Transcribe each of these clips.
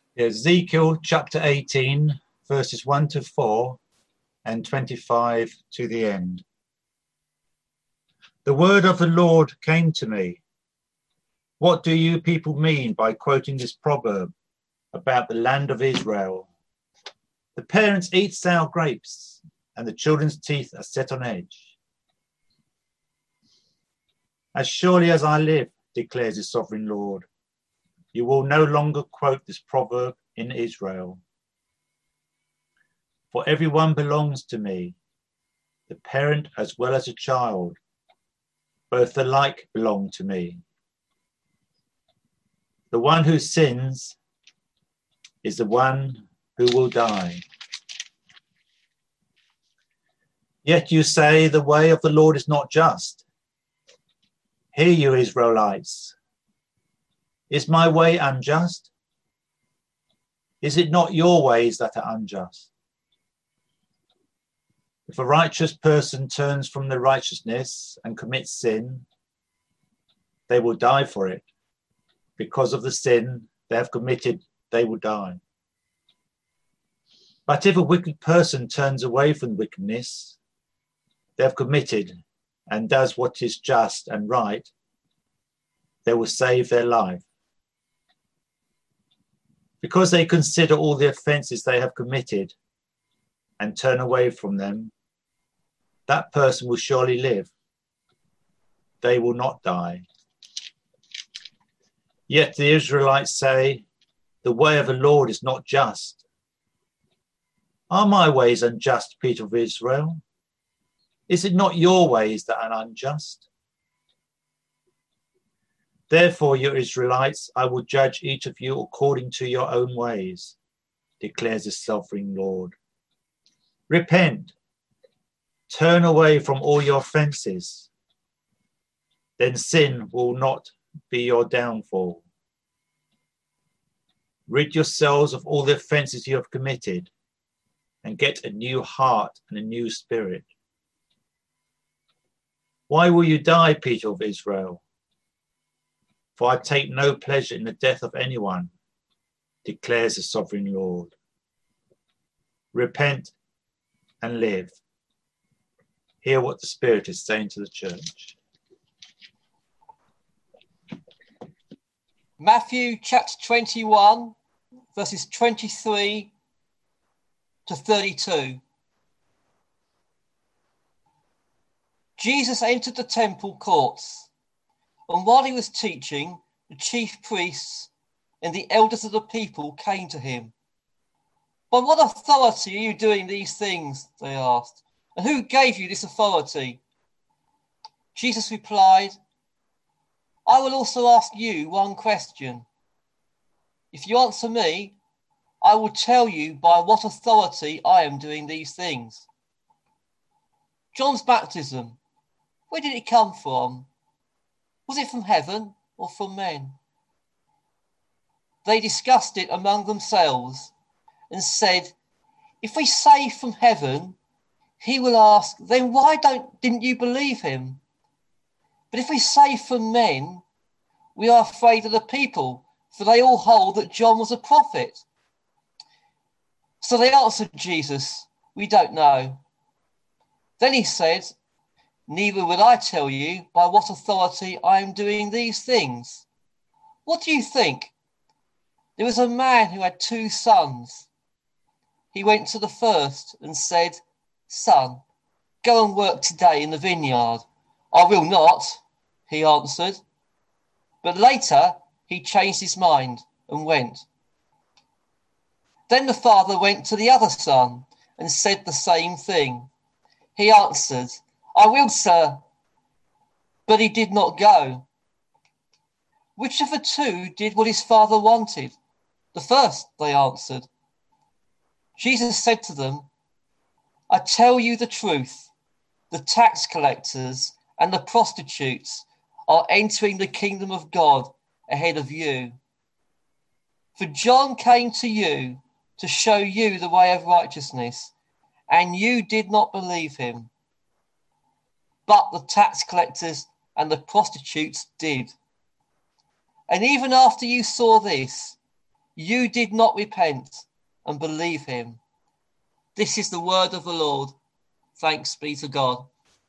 Ezekiel chapter 18, verses 1 to 4 and 25 to the end. The word of the Lord came to me. What do you people mean by quoting this proverb about the land of Israel? The parents eat sour grapes, and the children's teeth are set on edge. As surely as I live, declares the sovereign Lord, you will no longer quote this proverb in Israel. For everyone belongs to me, the parent as well as the child. Both alike belong to me. The one who sins is the one who will die. Yet you say the way of the Lord is not just. Hear you, Israelites. Is my way unjust? Is it not your ways that are unjust? If a righteous person turns from their righteousness and commits sin, they will die for it. Because of the sin they have committed, they will die. But if a wicked person turns away from wickedness they have committed and does what is just and right, they will save their life. Because they consider all the offenses they have committed and turn away from them, that person will surely live. They will not die. Yet the Israelites say, the way of the Lord is not just. Are my ways unjust, people of Israel? Is it not your ways that are unjust? Therefore, you Israelites, I will judge each of you according to your own ways, declares the sovereign Lord. Repent, turn away from all your offenses, then sin will not be your downfall. Rid yourselves of all the offenses you have committed and get a new heart and a new spirit. Why will you die, people of Israel? For I take no pleasure in the death of anyone, declares the sovereign Lord. Repent and live. Hear what the Spirit is saying to the church. Matthew chapter 21, verses 23 to 32. Jesus entered the temple courts, and while he was teaching, the chief priests and the elders of the people came to him. By what authority are you doing these things? They asked. And who gave you this authority? Jesus replied, I will also ask you one question. If you answer me, I will tell you by what authority I am doing these things. John's baptism, where did it come from? Was it from heaven or from men? They discussed it among themselves and said, if we say from heaven, he will ask, then why didn't you believe him? But if we say from men, we are afraid of the people, for they all hold that John was a prophet. So they answered Jesus, we don't know. Then he said, neither will I tell you by what authority I am doing these things. What do you think? There was a man who had 2 sons. He went to the first and said, son, go and work today in the vineyard. I will not, he answered. But later he changed his mind and went. Then the father went to the other son and said the same thing. He answered, I will, sir. But he did not go. Which of the 2 did what his father wanted? The first, they answered. Jesus said to them, I tell you the truth, the tax collectors and the prostitutes are entering the kingdom of God ahead of you. For John came to you to show you the way of righteousness, and you did not believe him. But the tax collectors and the prostitutes did. And even after you saw this, you did not repent and believe him. This is the word of the Lord. Thanks be to God.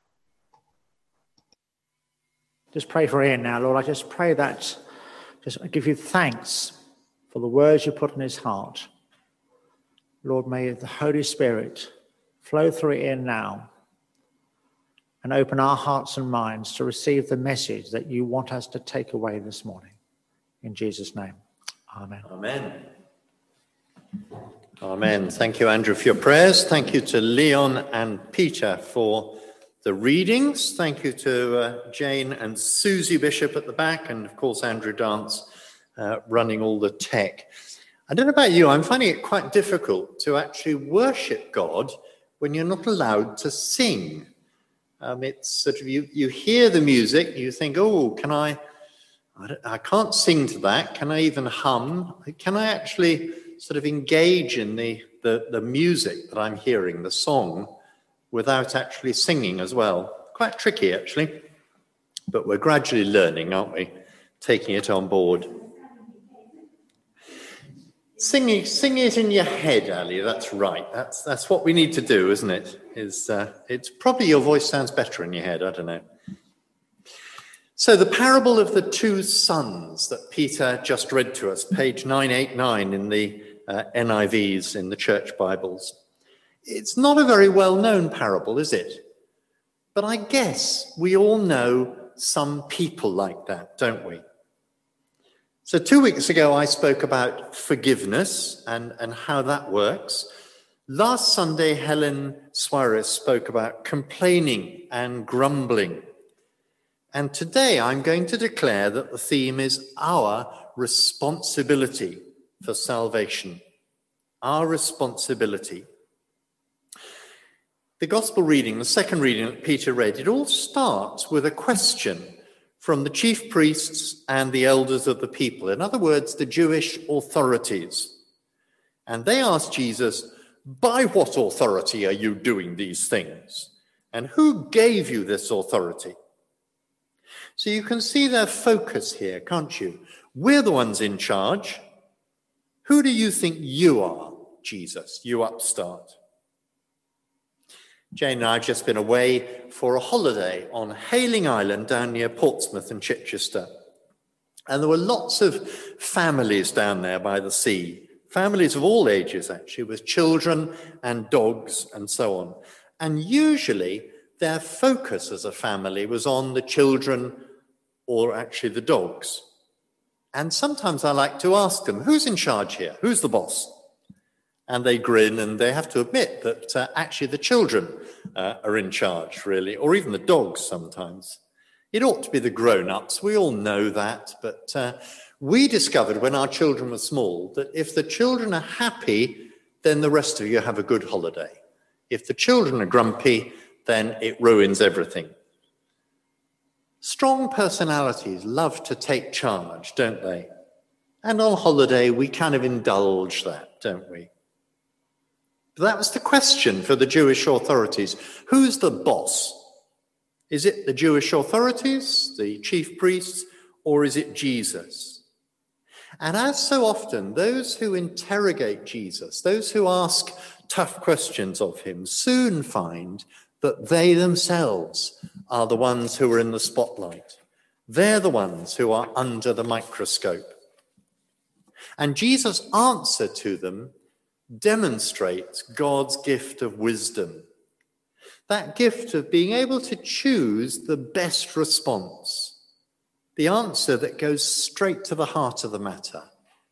Just pray for Ian now, Lord. I just pray that, I give you thanks for the words you put in his heart. Lord, may the Holy Spirit flow through Ian now and open our hearts and minds to receive the message that you want us to take away this morning. In Jesus' name, amen. Amen. Amen. Thank you, Andrew, for your prayers. Thank you to Leon and Peter for the readings. Thank you to Jane and Susie Bishop at the back, and of course Andrew Dance running all the tech. I don't know about you, I'm finding it quite difficult to actually worship God when you're not allowed to sing. It's sort of, you hear the music, you think, oh, I can't sing to that. Can I even hum? Can I actually sort of engage in the music that I'm hearing, the song, without actually singing as well? Quite tricky, actually. But we're gradually learning, aren't we? Taking it on board. Sing it in your head, Ali. That's right. That's what we need to do, isn't it? It's probably your voice sounds better in your head. I don't know. So the parable of the two sons that Peter just read to us, page 989 in the NIVs in the church Bibles. It's not a very well-known parable, is it? But I guess we all know some people like that, don't we? So 2 weeks ago, I spoke about forgiveness and how that works. Last Sunday, Helen Suarez spoke about complaining and grumbling. And today, I'm going to declare that the theme is our responsibility for salvation. Our responsibility. The gospel reading, the second reading that Peter read, it all starts with a question from the chief priests and the elders of the people. In other words, the Jewish authorities. And they asked Jesus, by what authority are you doing these things? And who gave you this authority? So you can see their focus here, can't you? We're the ones in charge. Who do you think you are, Jesus, you upstart? Jane and I have just been away for a holiday on Hayling Island down near Portsmouth and Chichester. And there were lots of families down there by the sea, families of all ages actually, with children and dogs and so on. And usually their focus as a family was on the children or actually the dogs. And sometimes I like to ask them, who's in charge here? Who's the boss? And they grin and they have to admit that actually the children are in charge, really, or even the dogs sometimes. It ought to be the grown-ups. We all know that. But we discovered when our children were small that if the children are happy, then the rest of you have a good holiday. If the children are grumpy, then it ruins everything. Strong personalities love to take charge, don't they? And on holiday, we kind of indulge that, don't we? But that was the question for the Jewish authorities. Who's the boss? Is it the Jewish authorities, the chief priests, or is it Jesus? And as so often, those who interrogate Jesus, those who ask tough questions of him, soon find that they themselves are the ones who are in the spotlight. They're the ones who are under the microscope. And Jesus' answer to them demonstrates God's gift of wisdom. That gift of being able to choose the best response. The answer that goes straight to the heart of the matter.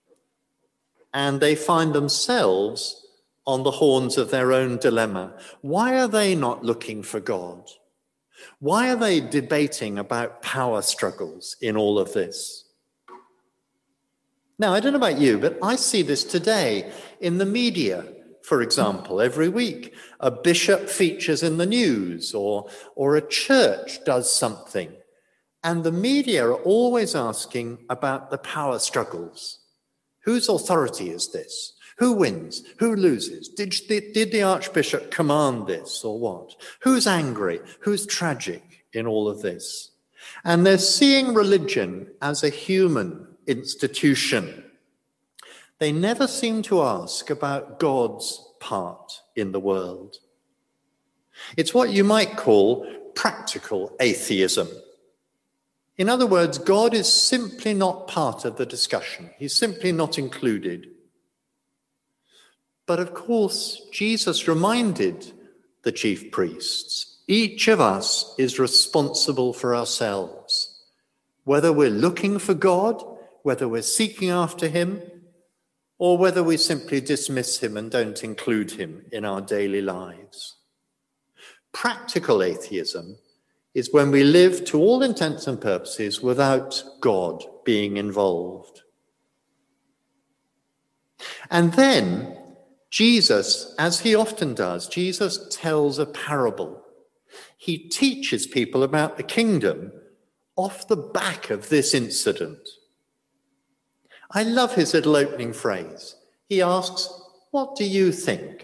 And they find themselves on the horns of their own dilemma. Why are they not looking for God? Why are they debating about power struggles in all of this? Now, I don't know about you, but I see this today in the media, for example. Every week, a bishop features in the news or a church does something. And the media are always asking about the power struggles. Whose authority is this? Who wins? Who loses? Did the archbishop command this or what? Who's angry? Who's tragic in all of this? And they're seeing religion as a human institution. They never seem to ask about God's part in the world. It's what you might call practical atheism. In other words, God is simply not part of the discussion. He's simply not included. But of course, Jesus reminded the chief priests, each of us is responsible for ourselves. Whether we're looking for God, whether we're seeking after him, or whether we simply dismiss him and don't include him in our daily lives. Practical atheism is when we live, to all intents and purposes, without God being involved. And then Jesus, as he often does, Jesus tells a parable. He teaches people about the kingdom off the back of this incident. I love his little opening phrase. He asks, "What do you think?"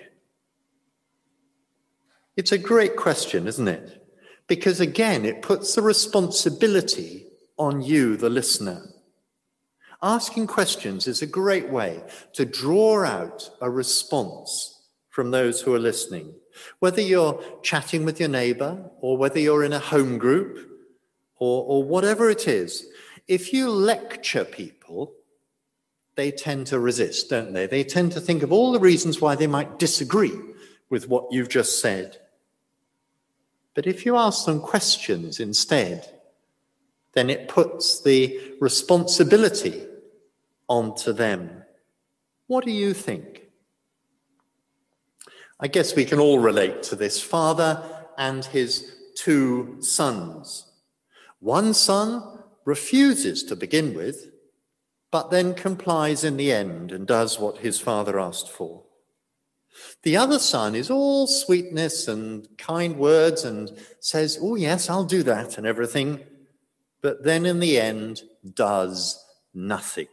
It's a great question, isn't it? Because again, it puts the responsibility on you, the listener. Asking questions is a great way to draw out a response from those who are listening. Whether you're chatting with your neighbour, or whether you're in a home group, or whatever it is, if you lecture people, they tend to resist, don't they? They tend to think of all the reasons why they might disagree with what you've just said. But if you ask them questions instead, then it puts the responsibility onto them. What do you think? I guess we can all relate to this father and his two sons. One son refuses to begin with, but then complies in the end and does what his father asked for. The other son is all sweetness and kind words and says, "Oh yes, I'll do that," and everything, but then in the end does nothing.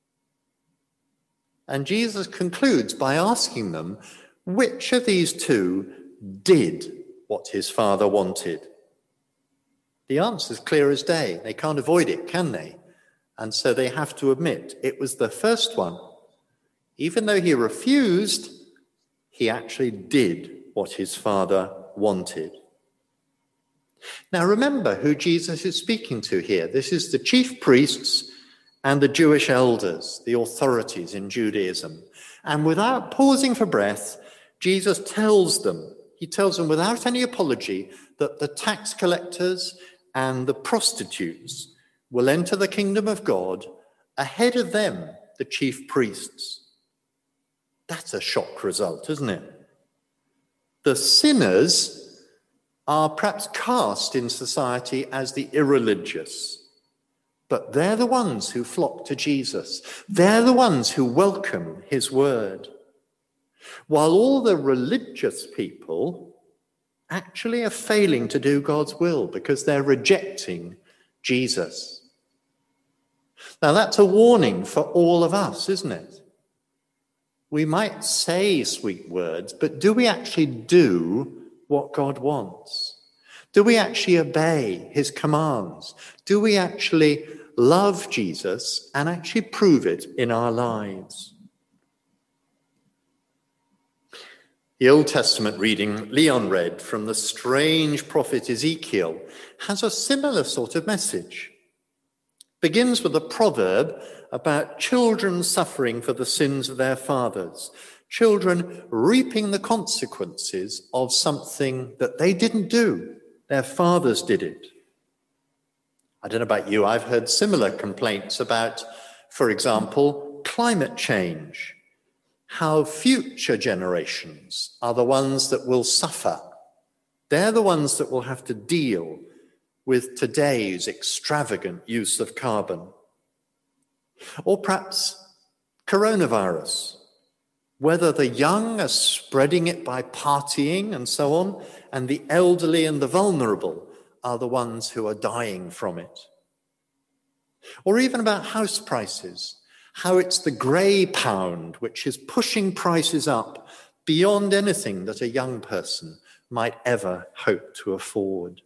And Jesus concludes by asking them, which of these two did what his father wanted? The answer is clear as day. They can't avoid it, can they? And so they have to admit it was the first one. Even though he refused, he actually did what his father wanted. Now remember who Jesus is speaking to here. This is the chief priests and the Jewish elders, the authorities in Judaism. And without pausing for breath, Jesus tells them without any apology, that the tax collectors and the prostitutes will enter the kingdom of God ahead of them, the chief priests. That's a shock result, isn't it? The sinners are perhaps cast in society as the irreligious, but they're the ones who flock to Jesus. They're the ones who welcome his word. While all the religious people actually are failing to do God's will because they're rejecting Jesus. Now that's a warning for all of us, isn't it? We might say sweet words, but do we actually do what God wants? Do we actually obey his commands? Do we actually love Jesus and actually prove it in our lives? The Old Testament reading Leon read from the strange prophet Ezekiel has a similar sort of message. Begins with a proverb about children suffering for the sins of their fathers, children reaping the consequences of something that they didn't do. Their fathers did it. I don't know about you, I've heard similar complaints about, for example, climate change, how future generations are the ones that will suffer. They're the ones that will have to deal with today's extravagant use of carbon. Or perhaps coronavirus, whether the young are spreading it by partying and so on, and the elderly and the vulnerable are the ones who are dying from it. Or even about house prices, how it's the grey pound which is pushing prices up beyond anything that a young person might ever hope to afford.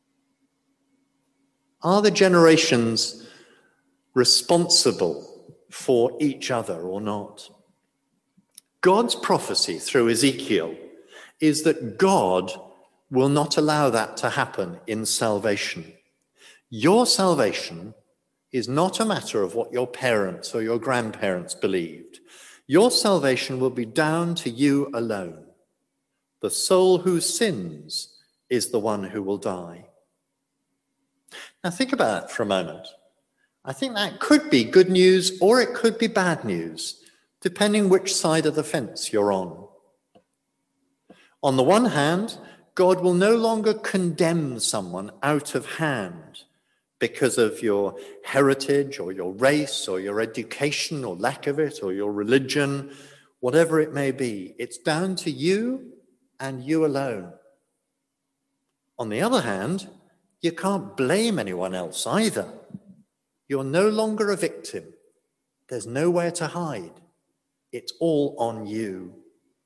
Are the generations responsible for each other or not. God's prophecy through Ezekiel is that God will not allow that to happen in salvation. Your salvation is not a matter of what your parents or your grandparents believed. Your salvation will be down to you alone. The soul who sins is the one who will die. Now think about that for a moment. I think that could be good news or it could be bad news, depending which side of the fence you're on. On the one hand, God will no longer condemn someone out of hand because of your heritage or your race or your education or lack of it or your religion, whatever it may be. It's down to you and you alone. On the other hand, you can't blame anyone else either. You're no longer a victim. There's nowhere to hide. It's all on you.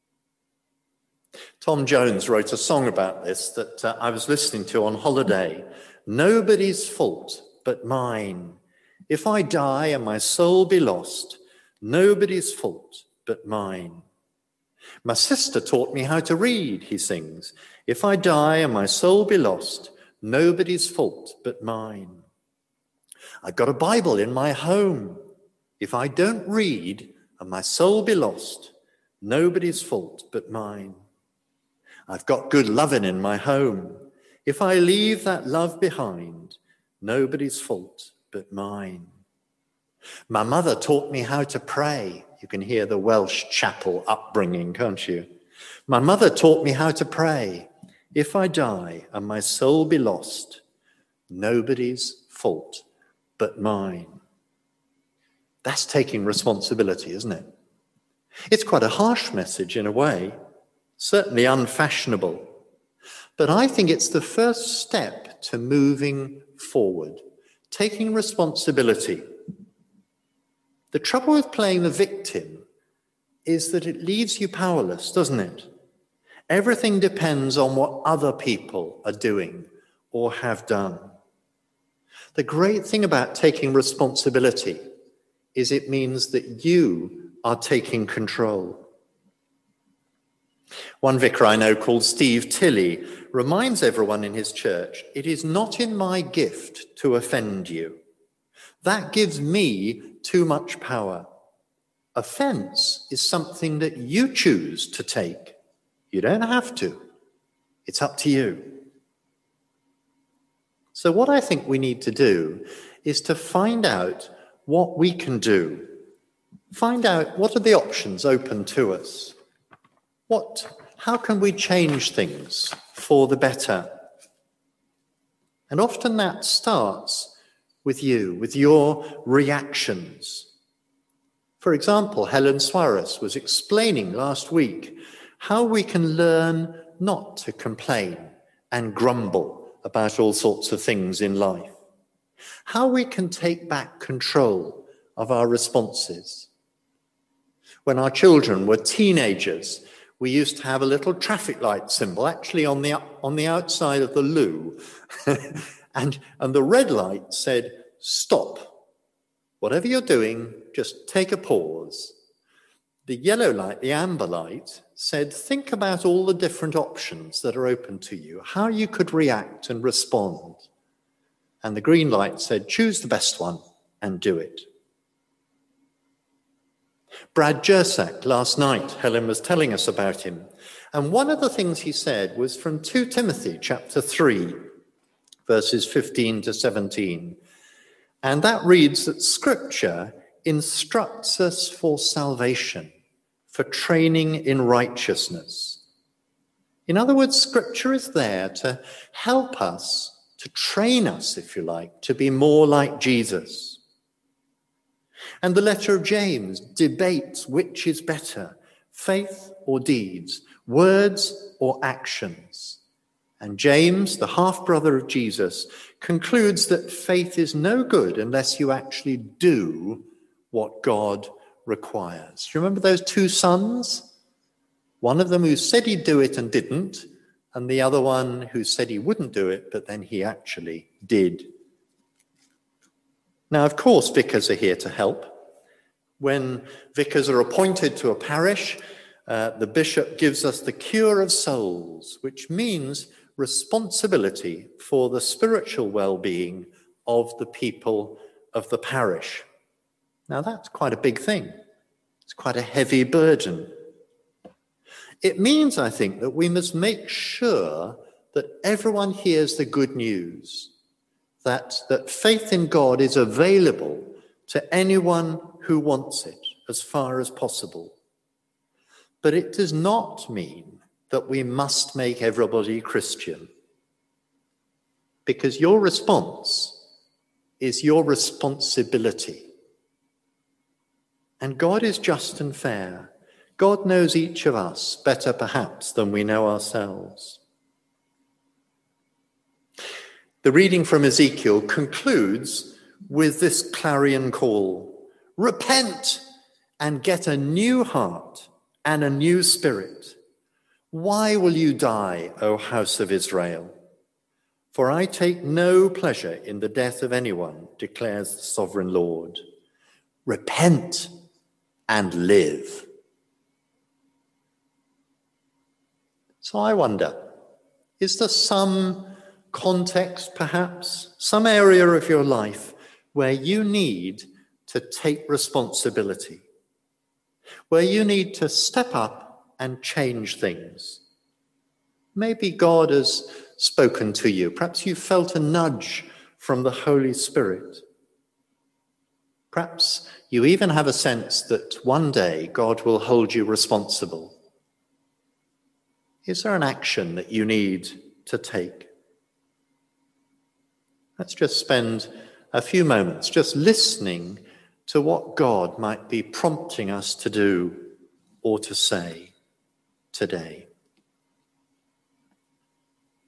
Tom Jones wrote a song about this that I was listening to on holiday. Nobody's fault but mine. If I die and my soul be lost, nobody's fault but mine. My sister taught me how to read, he sings. If I die and my soul be lost, nobody's fault but mine. I've got a Bible in my home. If I don't read and my soul be lost, nobody's fault but mine. I've got good loving in my home. If I leave that love behind, nobody's fault but mine. My mother taught me how to pray. You can hear the Welsh chapel upbringing, can't you? My mother taught me how to pray. If I die and my soul be lost, nobody's fault but mine. That's taking responsibility, isn't it? It's quite a harsh message in a way, certainly unfashionable. But I think it's the first step to moving forward, taking responsibility. The trouble with playing the victim is that it leaves you powerless, doesn't it? Everything depends on what other people are doing or have done. The great thing about taking responsibility is it means that you are taking control. One vicar I know called Steve Tilley reminds everyone in his church, it is not in my gift to offend you. That gives me too much power. Offense is something that you choose to take. You don't have to. It's up to you. So what I think we need to do is to find out what we can do. Find out what are the options open to us. How can we change things for the better? And often that starts with you, with your reactions. For example, Helen Suarez was explaining last week how we can learn not to complain and grumble about all sorts of things in life. How we can take back control of our responses. When our children were teenagers, we used to have a little traffic light symbol actually on the outside of the loo. and the red light said, stop. Whatever you're doing, just take a pause. The yellow light, the amber light, said, think about all the different options that are open to you, how you could react and respond. And the green light said, choose the best one and do it. Brad Jersak, last night, Helen was telling us about him. And one of the things he said was from 2 Timothy chapter 3, verses 15 to 17. And that reads that Scripture instructs us for salvation, for training in righteousness. In other words, Scripture is there to help us, to train us, if you like, to be more like Jesus. And the letter of James debates which is better, faith or deeds, words or actions. And James, the half-brother of Jesus, concludes that faith is no good unless you actually do what God requires. Do you remember those two sons? One of them who said he'd do it and didn't, and the other one who said he wouldn't do it, but then he actually did. Now, of course, vicars are here to help. When vicars are appointed to a parish, the bishop gives us the cure of souls, which means responsibility for the spiritual well-being of the people of the parish. Now, that's quite a big thing. It's quite a heavy burden. It means, I think, that we must make sure that everyone hears the good news, that faith in God is available to anyone who wants it as far as possible. But it does not mean that we must make everybody Christian, because your response is your responsibility. And God is just and fair. God knows each of us better perhaps than we know ourselves. The reading from Ezekiel concludes with this clarion call: repent and get a new heart and a new spirit. Why will you die, O house of Israel? For I take no pleasure in the death of anyone, declares the sovereign Lord. Repent and live. So I wonder, is there some context, perhaps, some area of your life where you need to take responsibility, where you need to step up and change things? Maybe God has spoken to you. Perhaps you felt a nudge from the Holy Spirit. Perhaps you even have a sense that one day God will hold you responsible. Is there an action that you need to take? Let's just spend a few moments just listening to what God might be prompting us to do or to say today.